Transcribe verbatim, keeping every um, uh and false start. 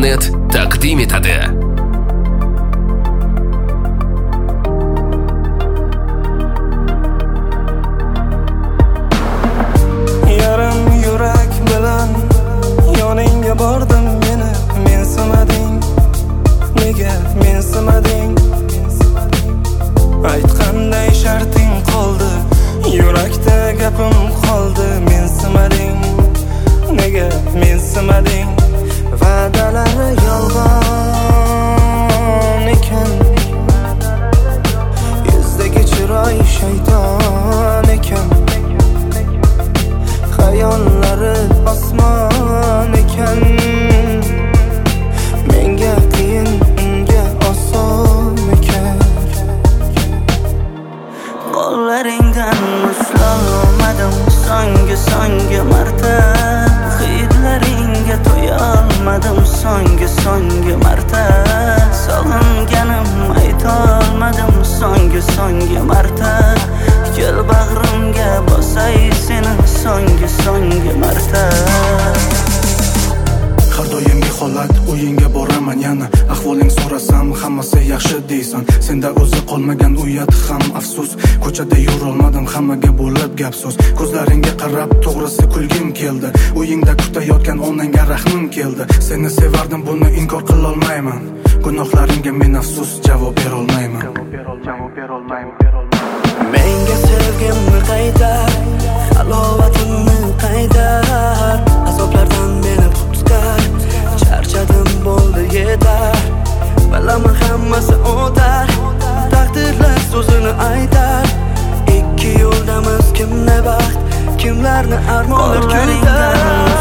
Planet taqdim etadi. Yarim yurak bilan yoningga bordim meni, mensimading, nega mensimading? Aytqanday sharting qoldi, yurakda gapim qoldi, mensimading, nega mensimading? Va'dalari yolg'on ekan, yuzdagi chiroy shayton ekan, xayollari osmon ekan. Menga qiyin, unga oson ekan. Qo'llaringdan uslolmadim so'nggi so'nggi marta, hidlaringga to'ya olmadim so'nggi so'nggi marta, sog'inganim aytolmadim so'nggi so'nggi marta. Kel bag'rimga bosay seni so'nggi so'nggi marta. Har doimgi holat o'yinga boraman yana, ahvoling so'rasam hammasi yaxshi deysan. Senda o'zi qolmagan uyat ham afsus, ko'chada yurolmadim hammaga bo'lib gap so'z. Ko'zlaringga qarab to'g'risi kulgim keldi, uyingda kutayotgan onangga rahmim keldi. Seni sevardim, buni inkor qila olmayman, gunohlaringga men afsus javob bera olmayman. Menga sevgimni qaytar, halovatimni qaytar, azoblardan meni qutqar, charchadim bo'ldi yetar. Bilaman hammasi o'tar, taqdirlar so'zini aytar. Ikki yo'ldamiz, kimni baxt, kimlarni armonlar kuytar.